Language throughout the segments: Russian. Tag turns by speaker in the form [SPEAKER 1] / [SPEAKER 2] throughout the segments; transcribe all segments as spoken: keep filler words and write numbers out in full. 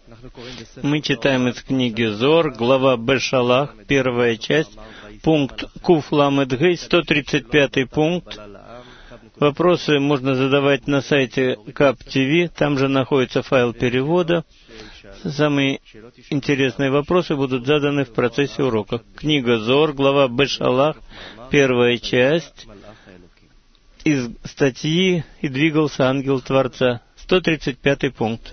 [SPEAKER 1] Мы читаем из книги Зоар, глава Бешалах, первая часть, пункт Куф Ламед Гей, сто тридцать пятый пункт. Вопросы можно задавать на сайте Кап ТВ, там же находится файл перевода. Самые интересные вопросы будут заданы в процессе урока. Книга Зоар, глава Бешалах, первая часть, из статьи «И двигался ангел Творца», сто тридцать пятый пункт.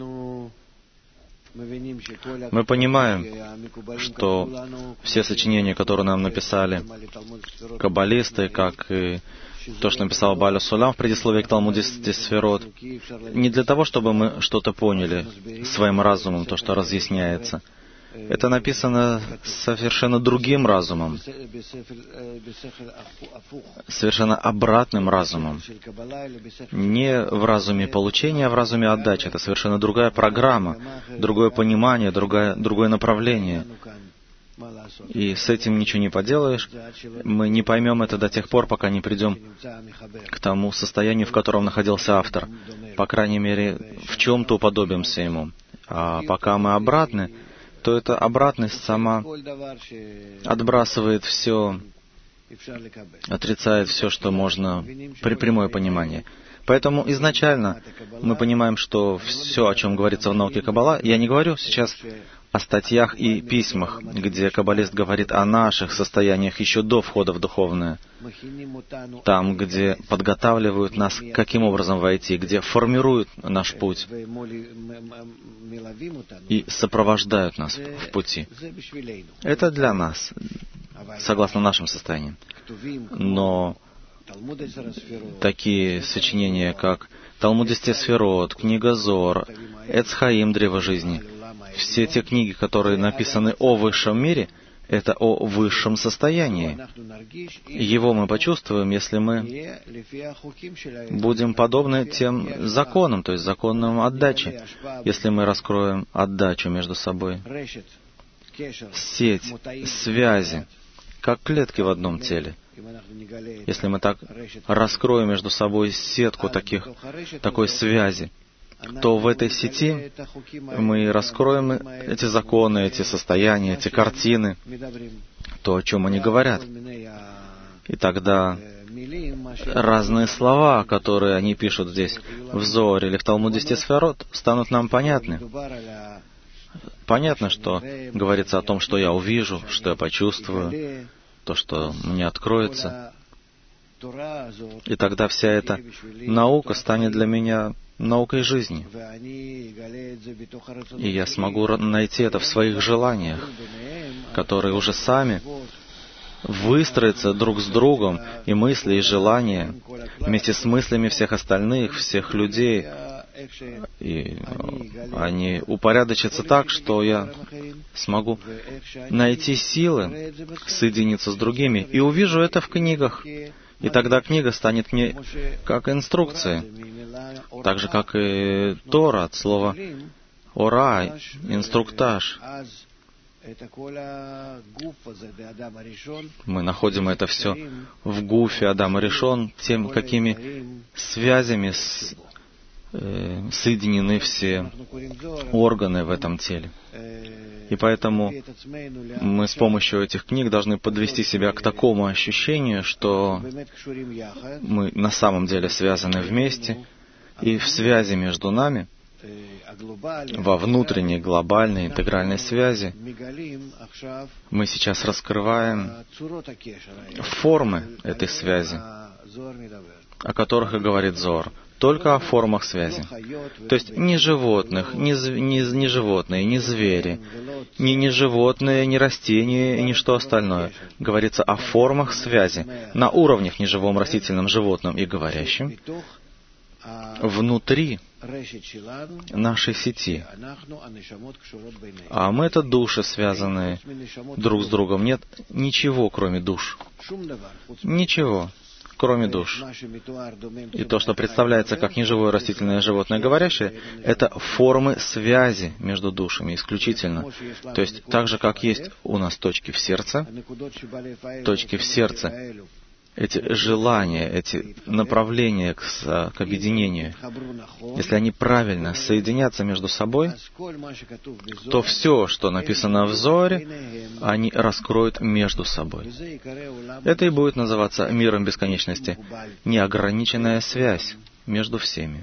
[SPEAKER 2] Мы понимаем, что все сочинения, которые нам написали каббалисты, как и то, что написал Бааля Сулам в предисловии к Талмудисте Сферот, не для того, чтобы мы что-то поняли своим разумом, то, что разъясняется. Это написано совершенно другим разумом, совершенно обратным разумом. Не в разуме получения, а в разуме отдачи. Это совершенно другая программа, другое понимание, другое, другое направление. И с этим ничего не поделаешь. Мы не поймем это до тех пор, пока не придем к тому состоянию, в котором находился автор. По крайней мере, в чем-то уподобимся ему. А пока мы обратны, то эта обратность сама отбрасывает все, отрицает все, что можно при прямое понимание. Поэтому изначально мы понимаем, что все, о чем говорится в науке Каббала, я не говорю сейчас о статьях и письмах, где каббалист говорит о наших состояниях еще до входа в духовное, там, где подготавливают нас, каким образом войти, где формируют наш путь и сопровождают нас в пути. Это для нас, согласно нашим состояниям. Но такие сочинения, как Талмудисте Сферот, книга Зоар, Эц Хаим, Древо жизни, все те книги, которые написаны о высшем мире, это о высшем состоянии. Его мы почувствуем, если мы будем подобны тем законам, то есть законам отдачи, если мы раскроем отдачу между собой. Сеть, связи, как клетки в одном теле. Если мы так раскроем между собой сетку таких, такой связи, то в этой сети мы раскроем эти законы, эти состояния, эти картины, то, о чем они говорят. И тогда разные слова, которые они пишут здесь в Зоаре или в Талмудисте Сферот, станут нам понятны. Понятно, что говорится о том, что я увижу, что я почувствую, то, что мне откроется. И тогда вся эта наука станет для меня наукой жизни. И я смогу найти это в своих желаниях, которые уже сами выстроятся друг с другом, и мысли, и желания, вместе с мыслями всех остальных, всех людей, и они упорядочатся так, что я смогу найти силы соединиться с другими, и увижу это в книгах. И тогда книга станет мне как инструкция, так же, как и Тора, от слова «ора», инструктаж. Мы находим это все в гуфе Адама Ришон, тем, какими связями с, э, соединены все органы в этом теле. И поэтому мы с помощью этих книг должны подвести себя к такому ощущению, что мы на самом деле связаны вместе, и в связи между нами, во внутренней глобальной интегральной связи, мы сейчас раскрываем формы этой связи, о которых и говорит Зоар. Только о формах связи. То есть ни животных, ни, ни, ни животные, ни звери, ни, ни животные, ни растения, и ни что остальное. Говорится о формах связи на уровнях неживом, растительном, животном и говорящем внутри нашей сети. А мы — это души, связанные друг с другом. Нет ничего, кроме душ. Ничего, кроме душ. И то, что представляется как неживое растительное животное говорящее, это формы связи между душами исключительно. То есть, так же, как есть у нас точки в сердце, точки в сердце — эти желания, эти направления к, к объединению, если они правильно соединятся между собой, то все, что написано в Зоаре, они раскроют между собой. Это и будет называться миром бесконечности, неограниченная связь между всеми.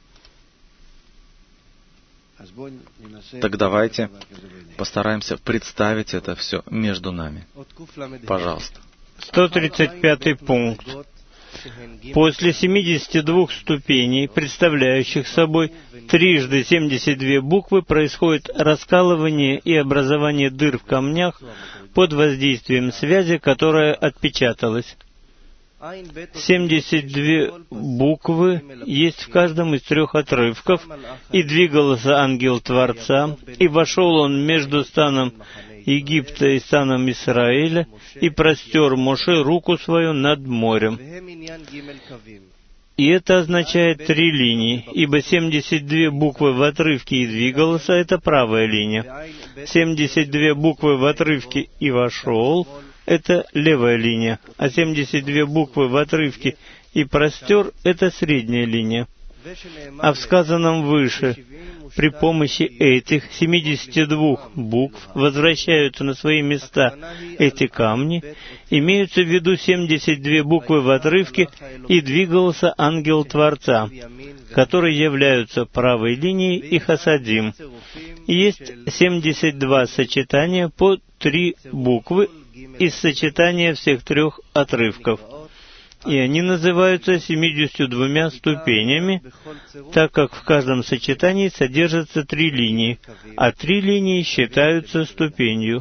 [SPEAKER 2] Так давайте постараемся представить это все между нами. Пожалуйста.
[SPEAKER 1] сто тридцать пятый пункт. После семидесяти двух ступеней, представляющих собой трижды семьдесят две буквы, происходит раскалывание и образование дыр в камнях под воздействием связи, которая отпечаталась. семьдесят две буквы есть в каждом из трех отрывков, и двигался ангел Творца, и вошел он между станом Египта и станом Израиля, и простер Моше руку свою над морем. И это означает три линии, ибо семьдесят две буквы в отрывке «и двигался» — это правая линия. семьдесят две буквы в отрывке «и вошел» — это левая линия, а семьдесят две буквы в отрывке «и простер» — это средняя линия. А в сказанном выше, при помощи этих семидесяти двух букв возвращаются на свои места эти камни, имеются в виду семьдесят две буквы в отрывке «и двигался ангел Творца», которые являются правой линией и хасадим. И есть семьдесят два сочетания по три буквы из сочетания всех трех отрывков. И они называются семидесятью двумя ступенями, так как в каждом сочетании содержатся три линии, а три линии считаются ступенью.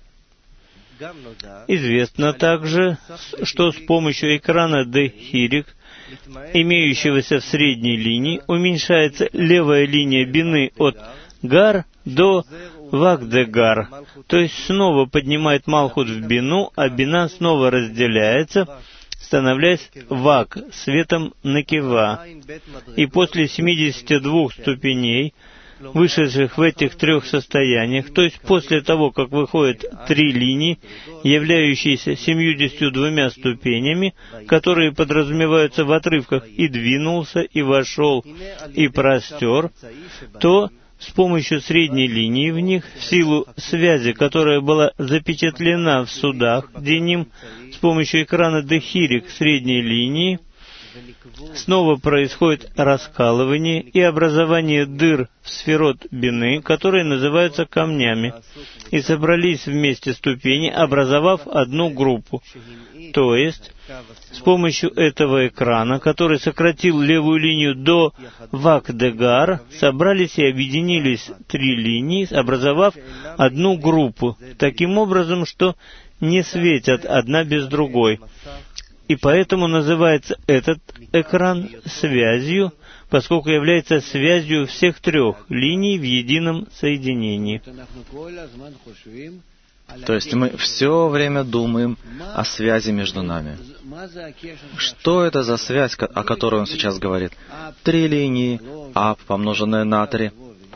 [SPEAKER 1] Известно также, что с помощью экрана Дехирик, имеющегося в средней линии, уменьшается левая линия бины от Гар до Вагдегар, то есть снова поднимает Малхут в бину, а бина снова разделяется, становляясь Вак, светом Накива. И после семидесяти двух ступеней, вышедших в этих трех состояниях, то есть после того, как выходят три линии, являющиеся семьюдесятью двумя ступенями, которые подразумеваются в отрывках «и двинулся», «и вошел», «и простер», то с помощью средней линии в них, в силу связи, которая была запечатлена в судах Деним, с помощью экрана Дехирик средней линии, снова происходит раскалывание и образование дыр в сферот бины, которые называются камнями, и собрались вместе ступени, образовав одну группу. То есть, с помощью этого экрана, который сократил левую линию до Вагдегар, собрались и объединились три линии, образовав одну группу, таким образом, что не светят одна без другой. И поэтому называется этот экран связью, поскольку является связью всех трех линий в едином соединении.
[SPEAKER 2] То есть мы все время думаем о связи между нами. Что это за связь, о которой он сейчас говорит? Три линии, ап, помноженное на три.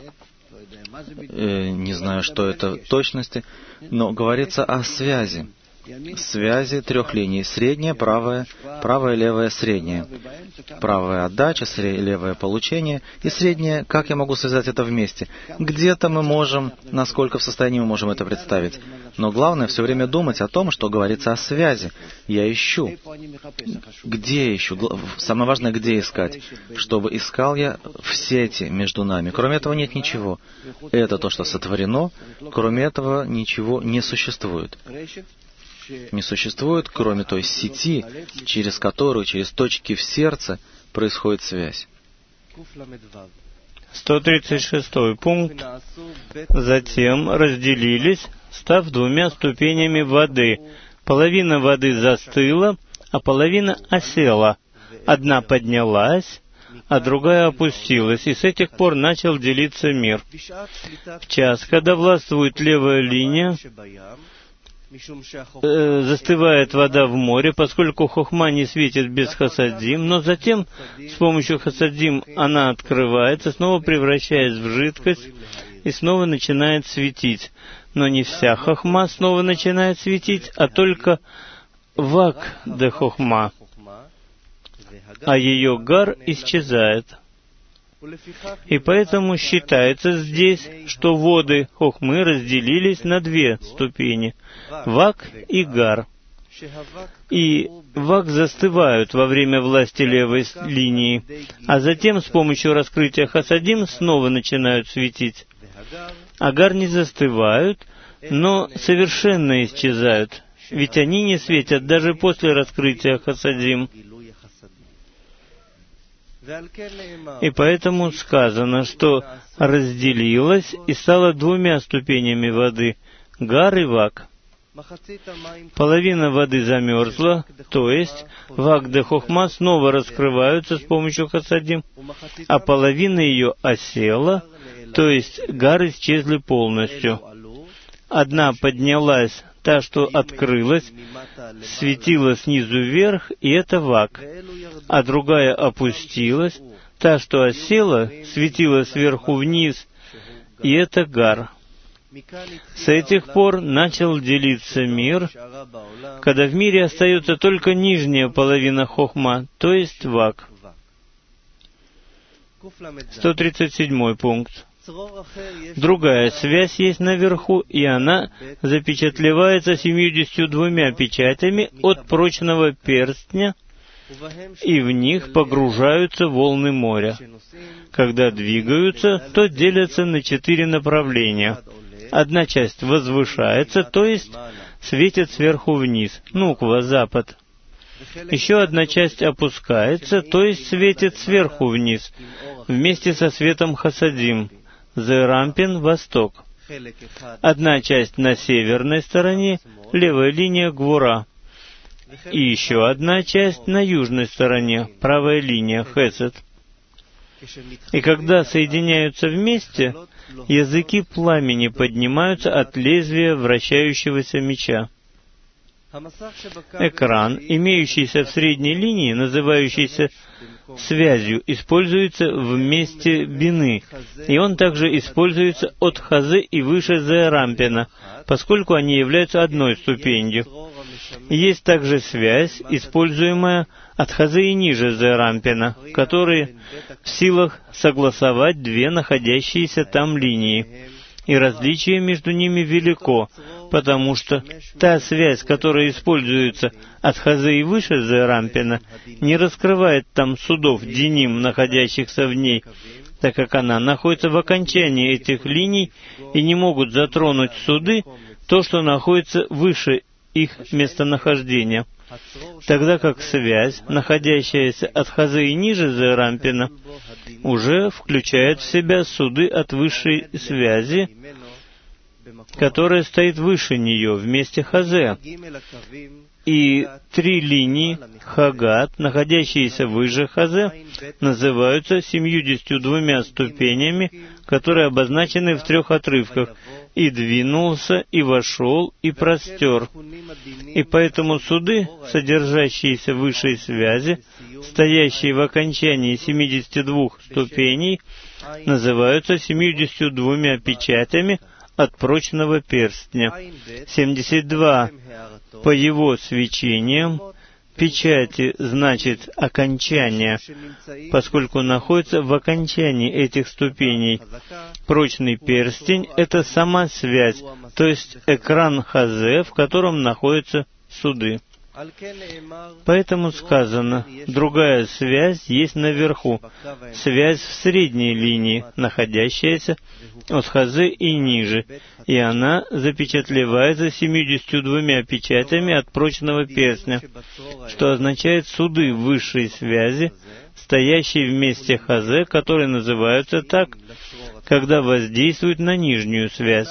[SPEAKER 2] Э, не знаю, что это в точности, но говорится о связи. Связи трех линий. Средняя, правая, правая, левая, средняя. Правая отдача, сред... левое получение и средняя. Как я могу связать это вместе? Где-то мы можем, насколько в состоянии мы можем это представить. Но главное все время думать о том, что говорится о связи. Я ищу. Где ищу? Самое важное, где искать. Чтобы искал я в сети между нами. Кроме этого нет ничего. Это то, что сотворено. Кроме этого ничего не существует. Не существует, кроме той сети, через которую, через точки в сердце, происходит связь.
[SPEAKER 1] сто тридцать шестой пункт. Затем разделились, став двумя ступенями воды. Половина воды застыла, а половина осела. Одна поднялась, а другая опустилась, и с этих пор начал делиться мир. В час, когда властвует левая линия, Э, застывает вода в море, поскольку хохма не светит без хасадим, но затем с помощью хасадим она открывается, снова превращаясь в жидкость, и снова начинает светить. Но не вся хохма снова начинает светить, а только вак де хохма, а ее гар исчезает. И поэтому считается здесь, что воды хохмы разделились на две ступени — вак и гар. И вак застывают во время власти левой линии, а затем с помощью раскрытия хасадим снова начинают светить. А гар не застывают, но совершенно исчезают, ведь они не светят даже после раскрытия хасадим. И поэтому сказано, что разделилась и стала двумя ступенями воды — гар и вак. Половина воды замерзла, то есть вак де хохма снова раскрываются с помощью хасадим, а половина ее осела, то есть гар исчезли полностью. Одна поднялась, та, что открылась, светила снизу вверх, и это вак, а другая опустилась, та, что осела, светила сверху вниз, и это гар. С этих пор начал делиться мир, когда в мире остается только нижняя половина хохма, то есть вак. сто тридцать седьмой пункт. Другая связь есть наверху, и она запечатлевается семьюдесятью двумя печатями от прочного перстня, и в них погружаются волны моря. Когда двигаются, то делятся на четыре направления. Одна часть возвышается, то есть светит сверху вниз, нуква, запад. Еще одна часть опускается, то есть светит сверху вниз, вместе со светом хасадим, Зерампин, восток. Одна часть на северной стороне, левая линия Гвура. И еще одна часть на южной стороне, правая линия Хесед. И когда соединяются вместе, языки пламени поднимаются от лезвия вращающегося меча. Экран, имеющийся в средней линии, называющийся связью, используется в месте бины, и он также используется от хазы и выше зерампина, поскольку они являются одной ступенью. Есть также связь, используемая от хазы и ниже зерампина, которые в силах согласовать две находящиеся там линии. И различие между ними велико, потому что та связь, которая используется от хазы и выше зерампина, не раскрывает там судов диним, находящихся в ней, так как она находится в окончании этих линий и не могут затронуть суды, то, что находится выше их местонахождения. Тогда как связь, находящаяся от хазы и ниже зерампина, уже включает в себя суды от высшей связи, которая стоит выше нее, вместе хазе. И три линии хагат, находящиеся выше хазе, называются семьюдесятью двумя ступенями, которые обозначены в трех отрывках: «И двинулся, и вошел, и простер». И поэтому суды, содержащиеся в высшей связи, стоящие в окончании семидесяти двух ступеней, называются семьюдесятью двумя печатями от прочного перстня. семьдесят два по его свечениям. Печати значит окончание, поскольку находится в окончании этих ступеней. Прочный перстень — это сама связь, то есть экран хазе, в котором находятся суды. Поэтому сказано, другая связь есть наверху, связь в средней линии, находящаяся от хазе и ниже, и она запечатлевается семьюдесятью двумя печатями от прочного перстня, что означает суды высшей связи, стоящие вместе хазе, которые называются так, когда воздействуют на нижнюю связь.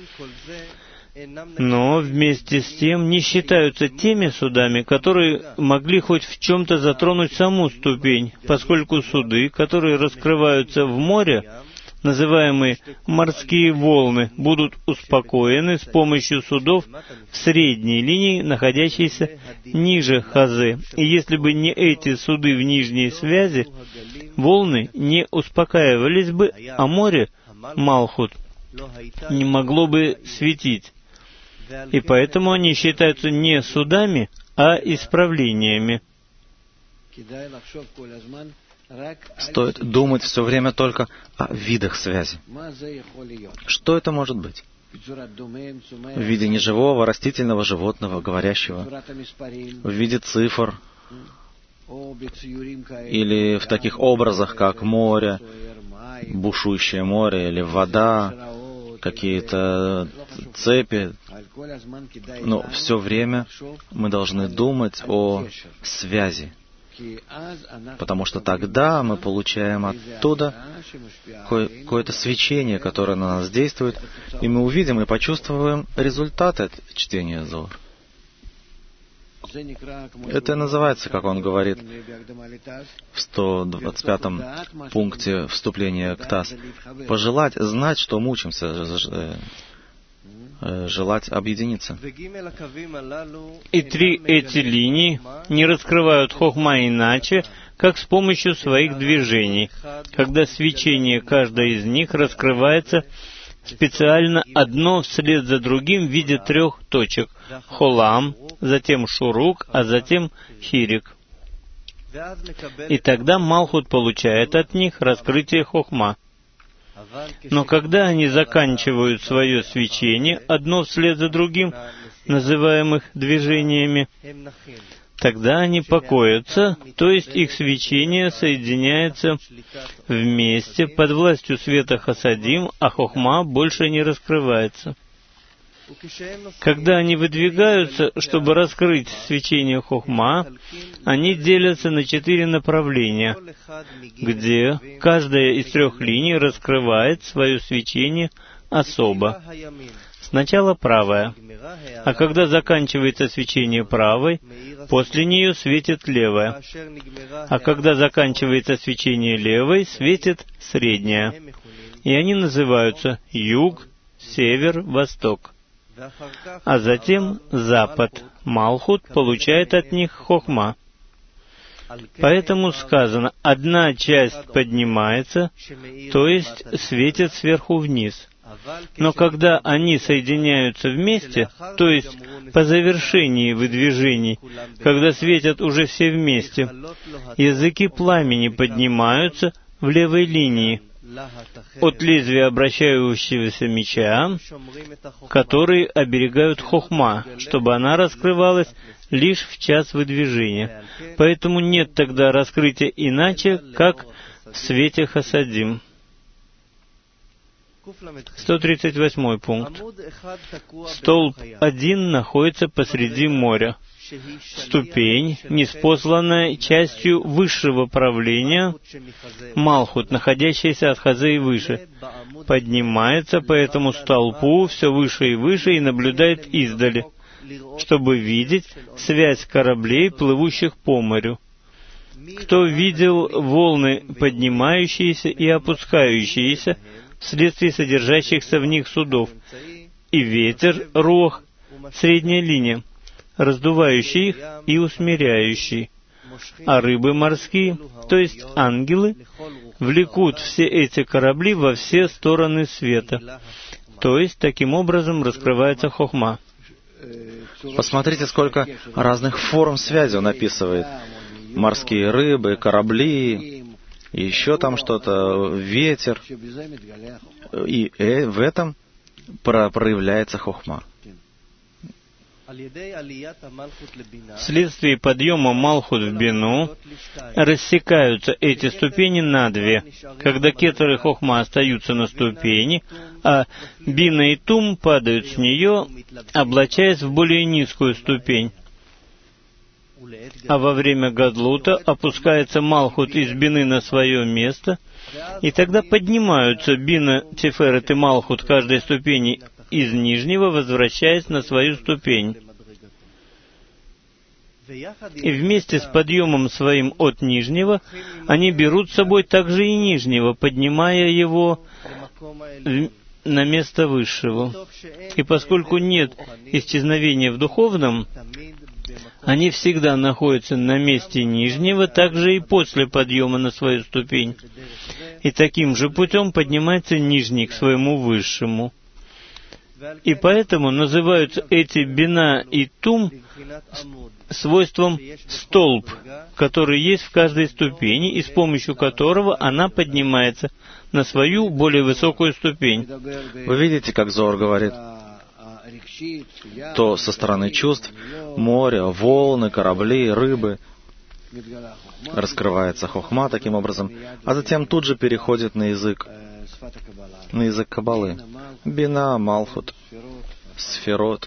[SPEAKER 1] Но вместе с тем не считаются теми судами, которые могли хоть в чем-то затронуть саму ступень, поскольку суды, которые раскрываются в море, называемые морские волны, будут успокоены с помощью судов в средней линии, находящейся ниже хазе. И если бы не эти суды в нижней связи, волны не успокаивались бы, а море, Малхут, не могло бы светить. и поэтому они считаются не судами, а исправлениями.
[SPEAKER 2] Стоит думать все время только о видах связи. Что это может быть? В виде неживого, растительного, животного, говорящего, в виде цифр, или в таких образах, как море, бушующее море, или вода, какие-то цепи. Но все время мы должны думать о связи, потому что тогда мы получаем оттуда какое-то свечение, которое на нас действует, и мы увидим и почувствуем результаты чтения Зоар. Это называется, как он говорит в сто двадцать пятом пункте вступления к ТАСС, пожелать знать, что мучимся, желать объединиться.
[SPEAKER 1] И три эти линии не раскрывают хохма иначе, как с помощью своих движений, когда свечение каждой из них раскрывается специально одно вслед за другим в виде трех точек — холам, затем шурук, а затем хирик. И тогда Малхут получает от них раскрытие хохма. Но когда они заканчивают свое свечение одно вслед за другим, называемых движениями, тогда они покоятся, то есть их свечение соединяется вместе под властью света хасадим, а хохма больше не раскрывается. Когда они выдвигаются, чтобы раскрыть свечение хохма, они делятся на четыре направления, где каждая из трех линий раскрывает свое свечение особо. Сначала правая, а когда заканчивается свечение правой, после нее светит левая, а когда заканчивается свечение левой, светит средняя. И они называются юг, север, восток. А затем запад. Малхут получает от них хохма. Поэтому сказано, одна часть поднимается, то есть светит сверху вниз. Но когда они соединяются вместе, то есть по завершении выдвижений, когда светят уже все вместе, языки пламени поднимаются в левой линии, от лезвия обращающегося меча, которые оберегают хохма, чтобы она раскрывалась лишь в час выдвижения. Поэтому нет тогда раскрытия иначе, как в свете хасадим. сто тридцать восьмой пункт. Столб один находится посреди моря. Ступень, ниспосланная частью высшего правления, Малхут, находящаяся от Хазы и выше, поднимается по этому столпу все выше и выше и наблюдает издали, чтобы видеть связь кораблей, плывущих по морю. Кто видел волны, поднимающиеся и опускающиеся, вследствие содержащихся в них судов, и ветер, руах, средняя линия, раздувающий их и усмиряющий. А рыбы морские, то есть ангелы, влекут все эти корабли во все стороны света. То есть, таким образом раскрывается хохма.
[SPEAKER 2] Посмотрите, сколько разных форм связи он описывает. Морские рыбы, корабли, и еще там что-то, ветер. И в этом проявляется хохма.
[SPEAKER 1] Вследствие подъема Малхут в Бину рассекаются эти ступени на две, когда кетер и хохма остаются на ступени, а Бина и Тум падают с нее, облачаясь в более низкую ступень. А во время Гадлута опускается Малхут из Бины на свое место, и тогда поднимаются Бина, Тиферет и Малхут каждой ступени из нижнего, возвращаясь на свою ступень. И вместе с подъемом своим от нижнего, они берут с собой также и нижнего, поднимая его на место высшего. И поскольку нет исчезновения в духовном, они всегда находятся на месте нижнего, также и после подъема на свою ступень. И таким же путем поднимается нижний к своему высшему. И поэтому называются эти бина и тум свойством столб, который есть в каждой ступени, и с помощью которого она поднимается на свою более высокую ступень.
[SPEAKER 2] Вы видите, как Зоар говорит, то со стороны чувств море, волны, корабли, рыбы, раскрывается хохма таким образом, а затем тут же переходит на язык, на язык Каббалы. Бина, Малхут, Сферот.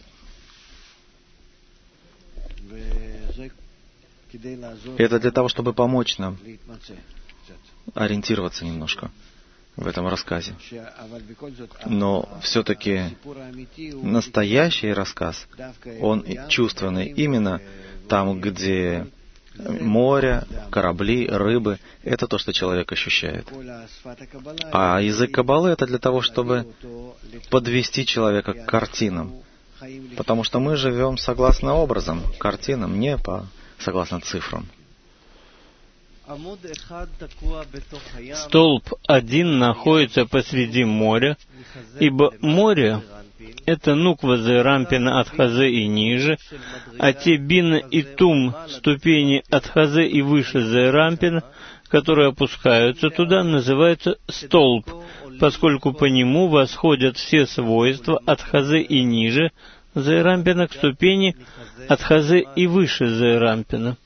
[SPEAKER 2] Это для того, чтобы помочь нам ориентироваться немножко в этом рассказе. Но все-таки настоящий рассказ, он чувственный именно там, где море, корабли, рыбы — это то, что человек ощущает. А язык Каббалы — это для того, чтобы подвести человека к картинам. Потому что мы живем согласно образам, картинам, не по согласно цифрам.
[SPEAKER 1] Столб один находится посреди моря, ибо море — это нуква Зерампина от Хазе и ниже, а те бина и тум ступени от Хазе и выше Зерампина, которые опускаются туда, называются столб, поскольку по нему восходят все свойства от Хазе и ниже Зерампина к ступени от Хазе и выше Зерампина.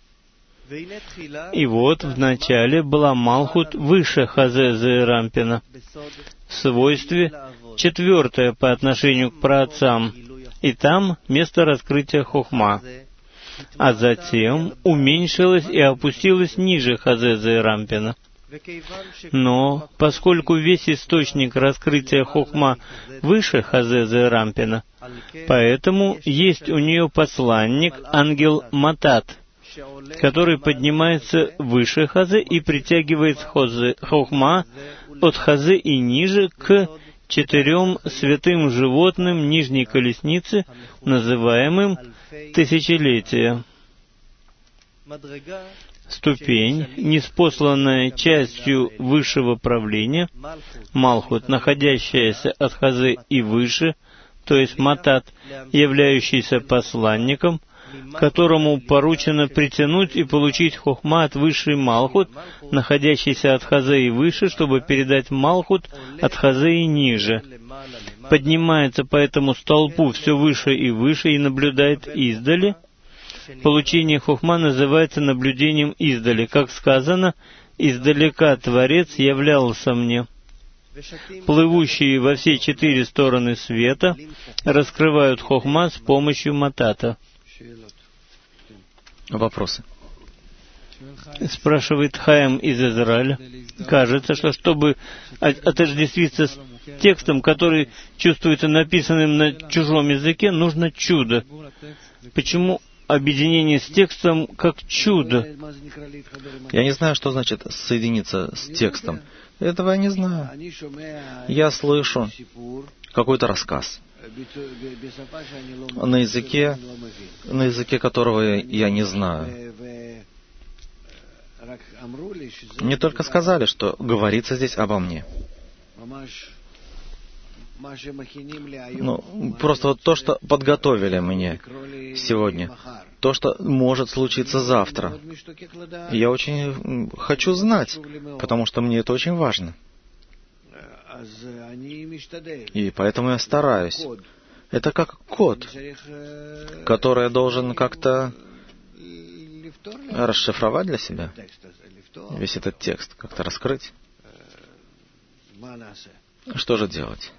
[SPEAKER 1] И вот в начале была Малхут выше Хазе Зерампина, в свойстве четвертое по отношению к праотцам, и там место раскрытия Хохма, а затем уменьшилась и опустилась ниже Хазе Зерампина. Но поскольку весь источник раскрытия Хохма выше Хазе Зерампина, поэтому есть у нее посланник, ангел Матат, который поднимается выше Хазе и притягивает хозе, Хохма от Хазе и ниже к четырем святым животным нижней колесницы, называемым тысячелетия. Ступень, ниспосланная частью высшего правления, Малхут, находящаяся от Хазе и выше, то есть Матат, являющийся посланником, которому поручено притянуть и получить Хохма от высшей Малхут, находящейся от Хазе и выше, чтобы передать Малхут от Хазе и ниже. Поднимается по этому столпу все выше и выше и наблюдает издали. Получение Хохма называется наблюдением издали. Как сказано, «Издалека Творец являлся мне». Плывущие во все четыре стороны света раскрывают Хохма с помощью Матата.
[SPEAKER 2] Вопросы?
[SPEAKER 1] Спрашивает Хаим из Израиля. Кажется, что чтобы отождествиться с текстом, который чувствуется написанным на чужом языке, нужно чудо. Почему объединение с текстом как чудо?
[SPEAKER 2] Я не знаю, что значит соединиться с текстом. Этого я не знаю. Я слышу какой-то рассказ на языке, на языке которого я не знаю. Мне только сказали, что говорится здесь обо мне. Ну, просто вот то, что подготовили мне сегодня, то, что может случиться завтра. Я очень хочу знать, потому что мне это очень важно. И поэтому я стараюсь. Это как код, который я должен как-то расшифровать для себя. Весь этот текст как-то раскрыть. Что же делать?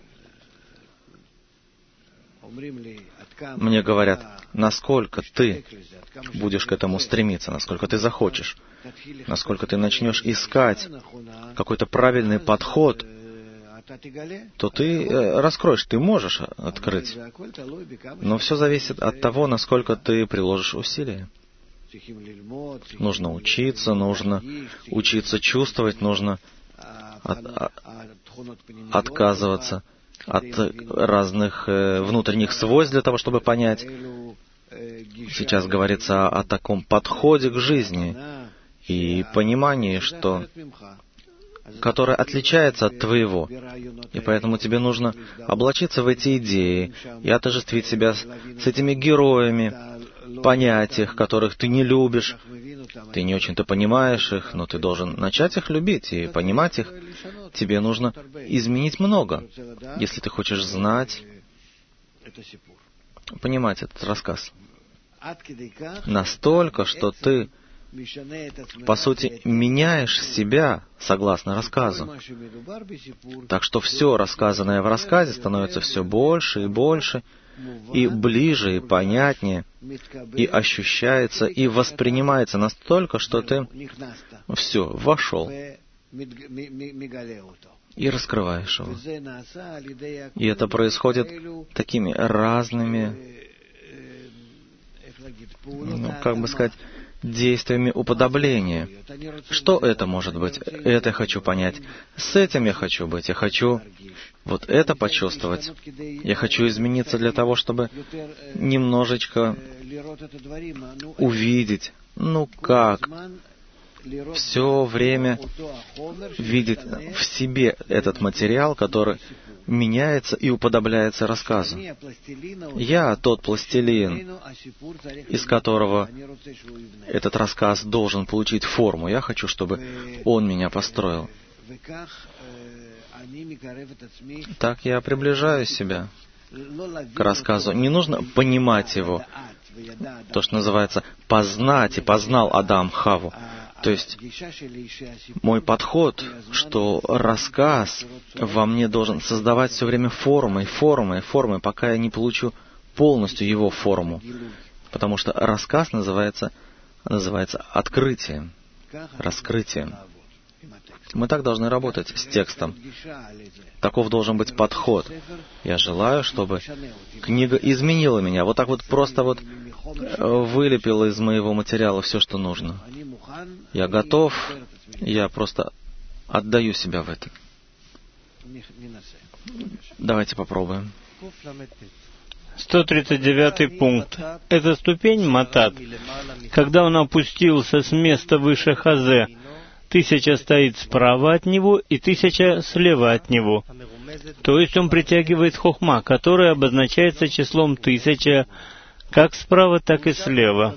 [SPEAKER 2] Мне говорят, насколько ты будешь к этому стремиться, насколько ты захочешь, насколько ты начнешь искать какой-то правильный подход, то ты раскроешь, ты можешь открыть. Но все зависит от того, насколько ты приложишь усилия. Нужно учиться, нужно учиться чувствовать, нужно от, от, отказываться от разных э, внутренних свойств для того, чтобы понять. Сейчас говорится о, о таком подходе к жизни и понимании, что которое отличается от твоего. И поэтому тебе нужно облачиться в эти идеи и отождествить себя с, с этими героями, понять их, которых ты не любишь. Ты не очень-то понимаешь их, но ты должен начать их любить и понимать их. Тебе нужно изменить много, если ты хочешь знать, понимать этот рассказ. Настолько, что ты, по сути, меняешь себя согласно рассказу. Так что все рассказанное в рассказе становится все больше и больше, и ближе, и понятнее, и ощущается, и воспринимается настолько, что ты все, вошел, и раскрываешь его. И это происходит такими разными, ну, как бы сказать, действиями уподобления. Что это может быть? Это я хочу понять. С этим я хочу быть. Я хочу вот это почувствовать. Я хочу измениться для того, чтобы немножечко увидеть, ну как, все время видеть в себе этот материал, который меняется и уподобляется рассказу. Я тот пластилин, из которого этот рассказ должен получить форму. Я хочу, чтобы он меня построил. Так я приближаю себя к рассказу. Не нужно понимать его. То, что называется «познать», и познал Адам Хаву. То есть мой подход, что рассказ во мне должен создавать все время формы, формы, формы, пока я не получу полностью его форму. Потому что рассказ называется, называется открытием, раскрытием. Мы так должны работать с текстом. Таков должен быть подход. Я желаю, чтобы книга изменила меня. Вот так вот просто вот вылепила из моего материала все, что нужно. Я готов, я просто отдаю себя в это. Давайте попробуем.
[SPEAKER 1] сто тридцать девятый пункт. Это ступень матат. Когда он опустился с места выше хазе, тысяча стоит справа от него и тысяча слева от него. То есть он притягивает хохма, которая обозначается числом тысяча, как справа, так и слева.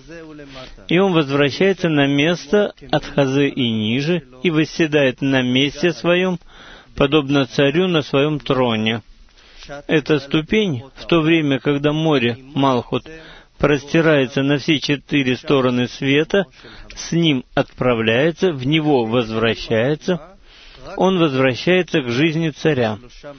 [SPEAKER 1] И он возвращается на место от хазы и ниже, и восседает на месте своем, подобно царю на своем троне. Эта ступень, в то время, когда море, Малхут, простирается на все четыре стороны света, с ним отправляется, в него возвращается, он возвращается к жизни царя.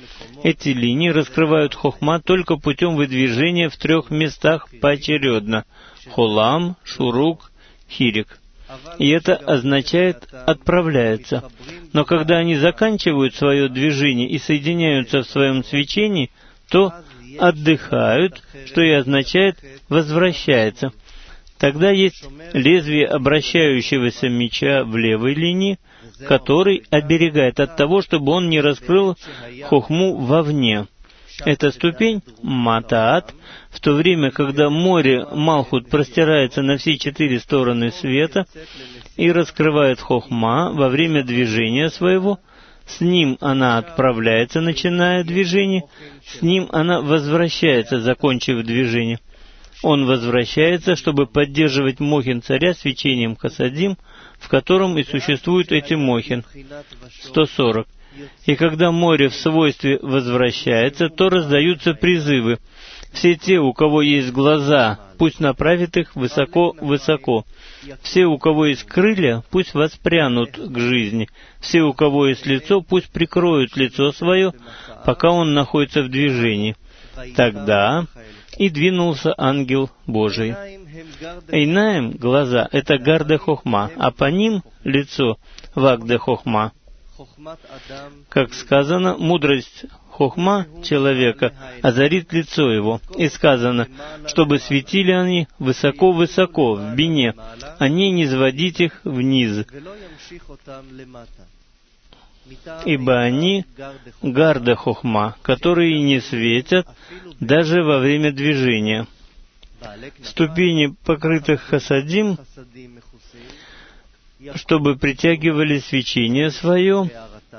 [SPEAKER 1] Эти линии раскрывают хохма только путем выдвижения в трех местах поочередно — холам, шурук, хирик. И это означает «отправляется». Но когда они заканчивают свое движение и соединяются в своем свечении, то отдыхают, что и означает «возвращается». Тогда есть лезвие обращающегося меча в левой линии, который оберегает от того, чтобы он не раскрыл хохму вовне. Эта ступень — матаат, в то время, когда море Малхут простирается на все четыре стороны света и раскрывает хохма во время движения своего, с ним она отправляется, начиная движение, с ним она возвращается, закончив движение. Он возвращается, чтобы поддерживать мохин царя свечением хасадим, в котором и существуют эти мохин. сто сорок. И когда море в свойстве возвращается, то раздаются призывы. Все те, у кого есть глаза, пусть направят их высоко-высоко. Все, у кого есть крылья, пусть воспрянут к жизни. Все, у кого есть лицо, пусть прикроют лицо свое, пока он находится в движении. Тогда и двинулся ангел Божий. Эйнаем, глаза, это гарде хохма, а по ним лицо, вагде хохма. Как сказано, мудрость хохма человека озарит лицо его. И сказано, чтобы светили они высоко-высоко в бине, а не низводить их вниз. Ибо они гарда хохма, которые не светят даже во время движения. Ступени, покрытых хасадим, чтобы притягивали свечение свое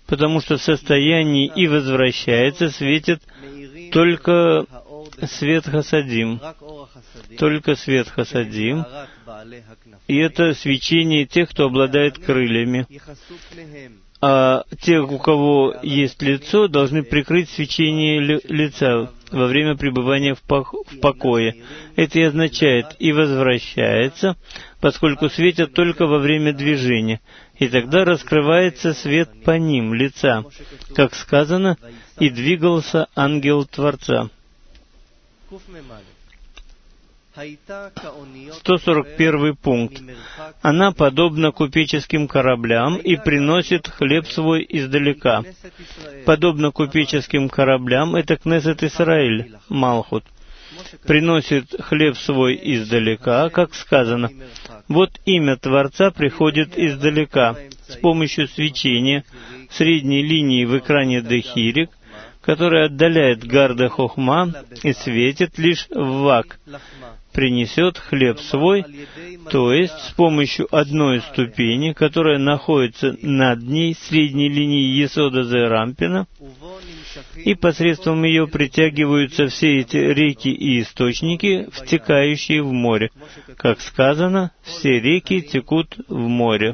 [SPEAKER 1] потому что в состоянии и возвращается светит только свет хасадим, только свет хасадим, и это свечение тех, кто обладает крыльями. А те, у кого есть лицо, должны прикрыть свечение ли, лица во время пребывания в, пох, в покое. Это и означает «и возвращается», поскольку светят только во время движения, и тогда раскрывается свет по ним, лица, как сказано, «и двигался ангел Творца». сто сорок первый пункт. Она подобна купеческим кораблям и приносит хлеб свой издалека. Подобно купеческим кораблям, это Кнесет Исраэль, Малхут. Приносит хлеб свой издалека, как сказано. Вот имя Творца приходит издалека, с помощью свечения, средней линии в экране Дехирик, которая отдаляет Гарда Хохма и светит лишь в Вак, принесет хлеб свой, то есть с помощью одной ступени, которая находится над ней, средней линии Есода Зерампина, и посредством ее притягиваются все эти реки и источники, втекающие в море. Как сказано, все реки текут в море.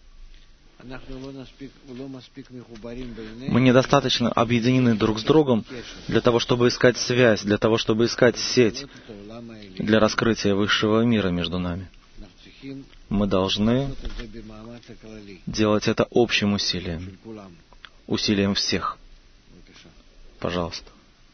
[SPEAKER 2] Мы недостаточно объединены друг с другом для того, чтобы искать связь, для того, чтобы искать сеть, для раскрытия высшего мира между нами. Мы должны делать это общим усилием, усилием всех. Пожалуйста.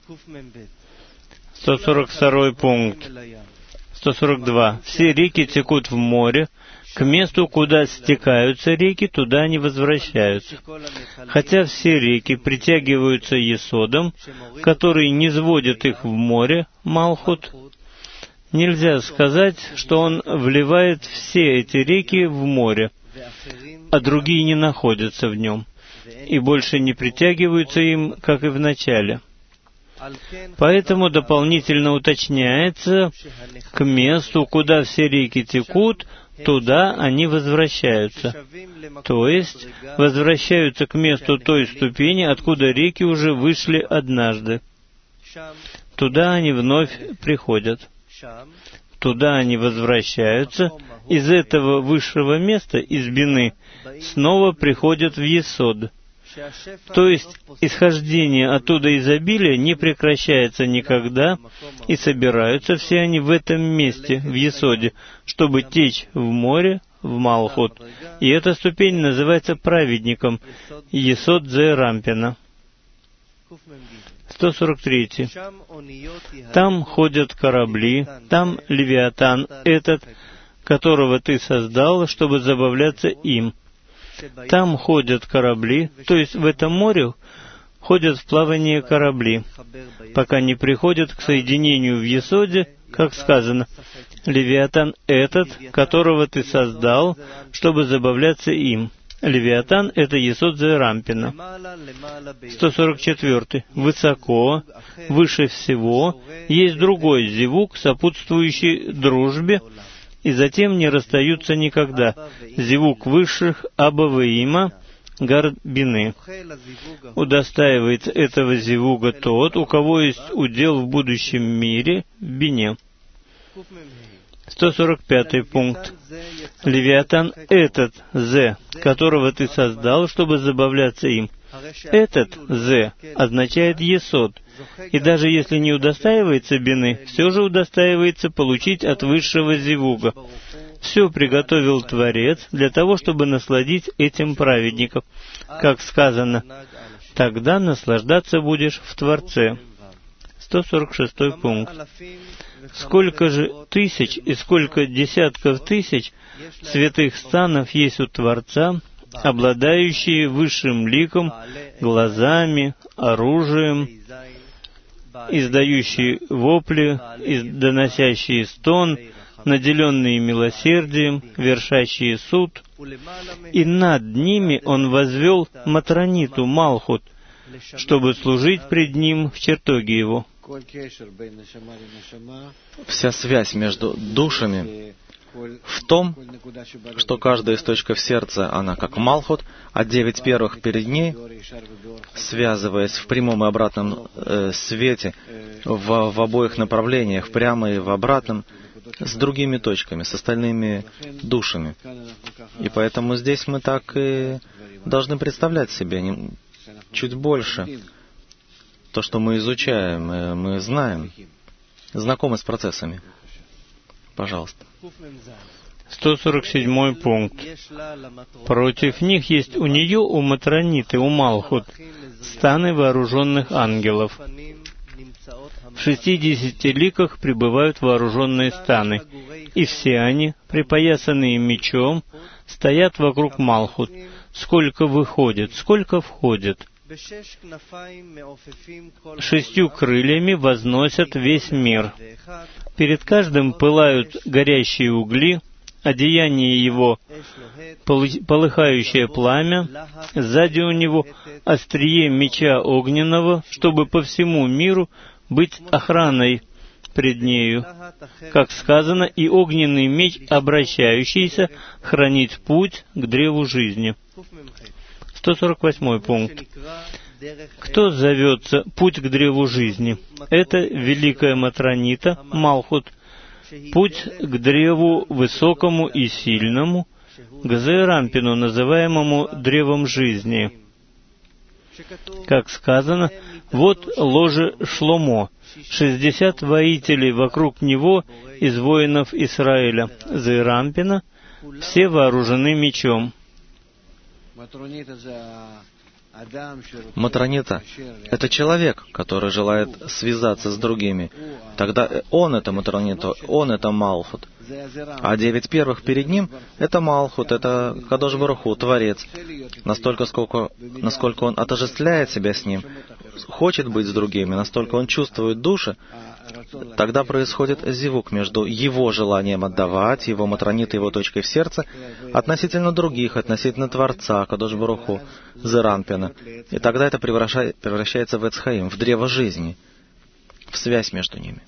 [SPEAKER 1] сто сорок второй пункт. сто сорок два. Все реки текут в море. К месту, куда стекаются реки, туда они возвращаются. Хотя все реки притягиваются Есодом, который низводит их в море, Малхут, нельзя сказать, что он вливает все эти реки в море, а другие не находятся в нем, и больше не притягиваются им, как и в начале. Поэтому дополнительно уточняется, к месту, куда все реки текут, туда они возвращаются. То есть, возвращаются к месту той ступени, откуда реки уже вышли однажды. Туда они вновь приходят. Туда они возвращаются, из этого высшего места, из Бины, снова приходят в Есод. То есть, исхождение оттуда изобилия не прекращается никогда, и собираются все они в этом месте, в Есоде, чтобы течь в море, в Малхут. И эта ступень называется праведником, Есод Зерампина. сто сорок три. Там ходят корабли, там Левиатан этот, которого ты создал, чтобы забавляться им. Там ходят корабли, то есть в этом море ходят в плавание корабли, пока не приходят к соединению в Есоде, как сказано, Левиатан этот, которого ты создал, чтобы забавляться им. Левиатан — это Есод Зерампина. сто сорок четыре. Высоко, выше всего, есть другой зевук, сопутствующий дружбе, и затем не расстаются никогда. Зевук высших Абаваима, Гарбины. Удостаивается этого зевуга тот, у кого есть удел в будущем мире, в Бине. сто сорок пятый пункт. Левиатан этот, Зе, которого ты создал, чтобы забавляться им. Этот Зе означает Есод, и даже если не удостаивается Бины, все же удостаивается получить от высшего зевуга. Все приготовил Творец для того, чтобы насладить этим праведников. Как сказано, тогда наслаждаться будешь в Творце. сто сорок шестой пункт. Сколько же тысяч и сколько десятков тысяч святых станов есть у Творца, обладающие высшим ликом, глазами, оружием, издающие вопли, доносящие стон, наделенные милосердием, вершащие суд, и над ними он возвел Матрониту, Малхут, чтобы служить пред ним в чертоге его.
[SPEAKER 2] Вся связь между душами в том, что каждая из точек сердца, она как Малхут, а девять первых перед ней, связываясь в прямом и обратном э, свете, в, в обоих направлениях, прямо и в обратном, с другими точками, с остальными душами. И поэтому здесь мы так и должны представлять себе не, чуть больше то, что мы изучаем, мы знаем, знакомы с процессами. Пожалуйста.
[SPEAKER 1] сто сорок седьмой пункт. Против них есть у нее, у Матрониты, у Малхут, станы вооруженных ангелов. В шестидесяти ликах пребывают вооруженные станы, и все они, припоясанные мечом, стоят вокруг Малхут. Сколько выходит, сколько входит. Шестью крыльями возносят весь мир. Перед каждым пылают горящие угли, одеяние его полыхающее пламя, сзади у него острие меча огненного, чтобы по всему миру быть охраной пред нею. Как сказано, и огненный меч, обращающийся, хранить путь к древу жизни. сто сорок восьмой пункт. Кто зовется «Путь к древу жизни»? Это великая Матронита, Малхут, путь к древу высокому и сильному, к Зеэрампину, называемому древом жизни. Как сказано, вот ложе Шломо, шестьдесят воителей вокруг него из воинов Израиля, Зеэрампина, все вооружены мечом.
[SPEAKER 2] Матронита — это человек, который желает связаться с другими. Тогда он — это Матронита, он — это Малхут. А девять первых перед ним — это Малхут, это Кадош Барух Ху, Творец. Настолько, сколько, насколько он отождествляет себя с ним, хочет быть с другими, настолько он чувствует души, тогда происходит зивук между его желанием отдавать, его Матронитой, его точкой в сердце, относительно других, относительно Творца, Кадош Барух Ху, Зеэрампина. И тогда это превращается в Эцхаим, в древо жизни, в связь между ними.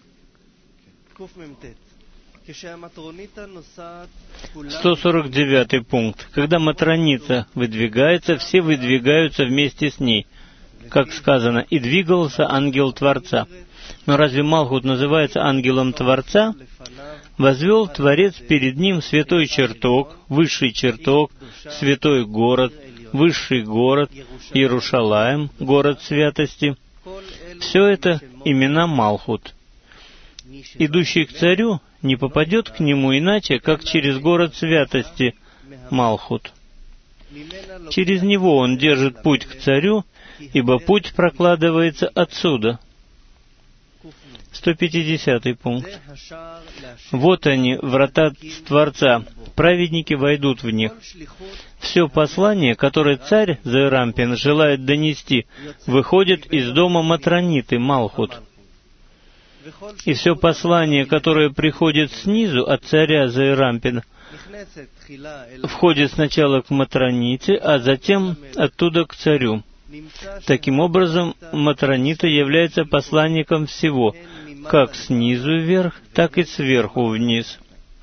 [SPEAKER 1] сто сорок девятый пункт. Когда Матронита выдвигается, все выдвигаются вместе с ней. Как сказано, «И двигался ангел Творца». Но разве Малхут называется ангелом Творца? «Возвел Творец перед ним святой чертог, высший чертог, святой город, высший город, Иерушалаим, город святости». Все это имена Малхут. Идущий к царю не попадет к нему иначе, как через город святости, Малхут. Через него он держит путь к царю, ибо путь прокладывается отсюда. сто пятидесятый пункт. Вот они, врата Творца, праведники войдут в них. Все послание, которое царь Зеэрампин желает донести, выходит из дома Матрониты, Малхут. И все послание, которое приходит снизу от царя Зеэрампина, входит сначала к Матроните, а затем оттуда к царю. Таким образом, Матронита является посланником всего, как снизу вверх, так и сверху вниз.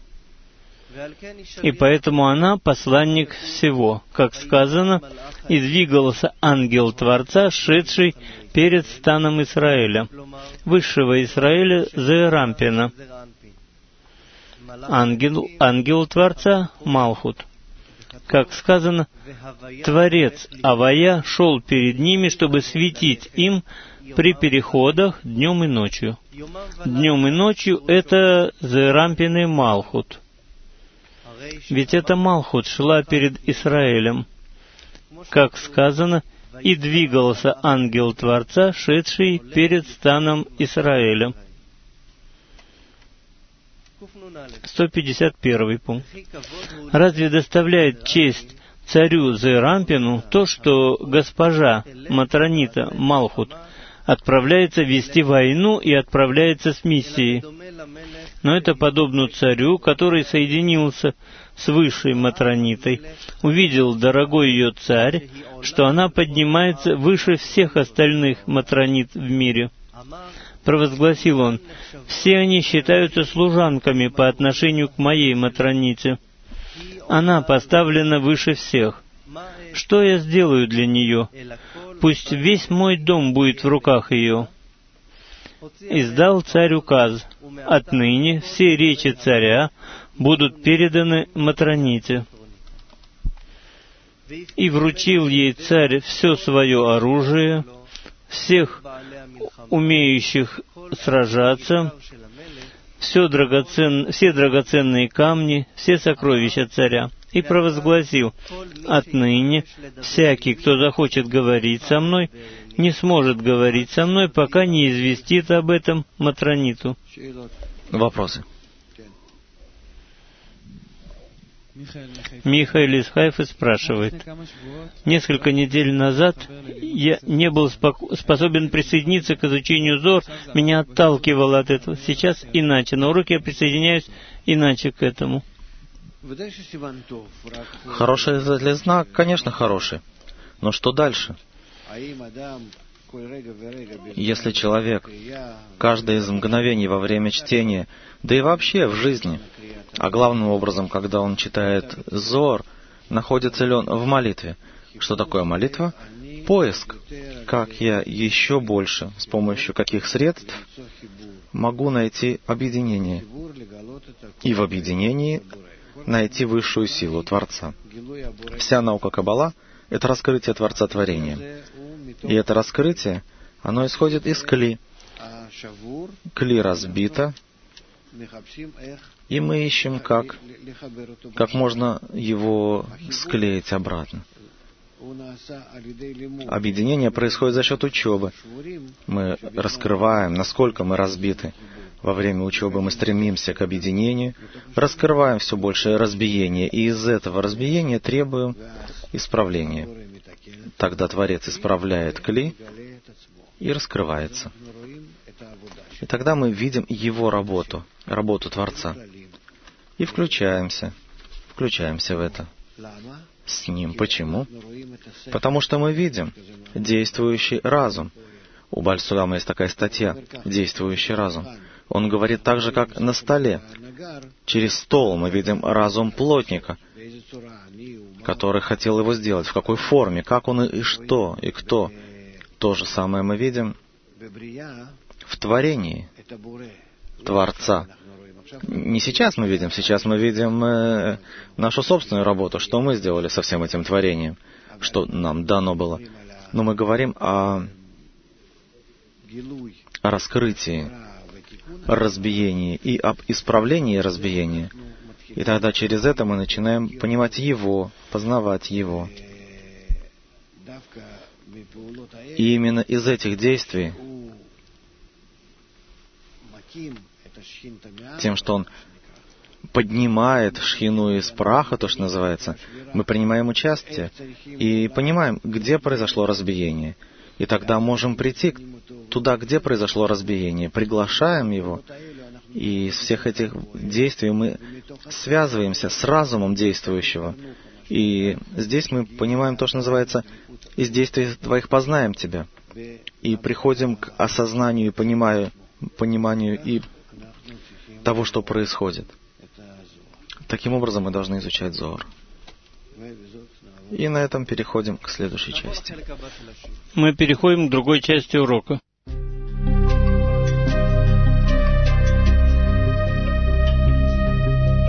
[SPEAKER 1] И поэтому она посланник всего, как сказано, «И двигался ангел Творца, шедший перед станом Израиля, высшего Израиля Зеэрампина». Ангел, ангел Творца Малхут. Как сказано, Творец Авая шел перед ними, чтобы светить им при переходах днем и ночью. Днем и ночью — это Зеэрампин и Малхут. Ведь эта Малхут шла перед Израилем. Как сказано, «И двигался ангел Творца, шедший перед станом Израиля». сто пятьдесят первый пункт. Разве доставляет честь царю Зеэрампину то, что госпожа Матронита Малхут отправляется вести войну и отправляется с миссией? Но это подобно царю, который соединился с высшей Матронитой, увидел, дорогой ее царь, что она поднимается выше всех остальных Матронит в мире. Провозгласил он: «Все они считаются служанками по отношению к моей Матроните. Она поставлена выше всех. Что я сделаю для нее? Пусть весь мой дом будет в руках ее». Издал царь указ: отныне все речи царя будут переданы Матроните. И вручил ей царь все свое оружие, всех умеющих сражаться, все, драгоцен... все драгоценные камни, все сокровища царя, и провозгласил: отныне всякий, кто захочет говорить со мной, не сможет говорить со мной, пока не известит об этом Матрониту.
[SPEAKER 2] Вопросы?
[SPEAKER 1] Михаил из Хайфы спрашивает: несколько недель назад я не был споко- способен присоединиться к изучению Зор, меня отталкивало от этого. Сейчас иначе. На уроке я присоединяюсь иначе к этому.
[SPEAKER 2] Хороший ли знак? Конечно, хороший. Но что дальше? Если человек каждое из мгновений во время чтения, да и вообще в жизни, а главным образом, когда он читает Зор, находится ли он в молитве? Что такое молитва? Поиск. Как я еще больше, с помощью каких средств, могу найти объединение. И в объединении найти высшую силу Творца. Вся наука Каббала — это раскрытие Творца творения. И это раскрытие, оно исходит из кли. Кли разбито, и мы ищем, как, как можно его склеить обратно. Объединение происходит за счет учебы. Мы раскрываем, насколько мы разбиты. Во время учебы мы стремимся к объединению, раскрываем все большее разбиение, и из этого разбиения требуем исправления. Тогда Творец исправляет кли и раскрывается. И тогда мы видим Его работу, работу Творца. И включаемся, включаемся в это с Ним. Почему? Потому что мы видим действующий разум. У Бааль Сулама есть такая статья «Действующий разум». Он говорит так же, как на столе. Через стол мы видим разум плотника, который хотел его сделать, в какой форме, как он и что, и кто. То же самое мы видим в творении Творца. Не сейчас мы видим, сейчас мы видим э, нашу собственную работу, что мы сделали со всем этим творением, что нам дано было. Но мы говорим о, о раскрытии, разбиении и об исправлении разбиения. И тогда через это мы начинаем понимать Его, познавать Его. И именно из этих действий, тем, что Он поднимает шхину из праха, то, что называется, мы принимаем участие и понимаем, где произошло разбиение. И тогда можем прийти туда, где произошло разбиение, приглашаем Его, и из всех этих действий мы связываемся с разумом действующего. И здесь мы понимаем то, что называется «из действий твоих познаем тебя». И приходим к осознанию и пониманию, пониманию и того, что происходит. Таким образом мы должны изучать Зоар. И на этом переходим к следующей части.
[SPEAKER 1] Мы переходим к другой части урока.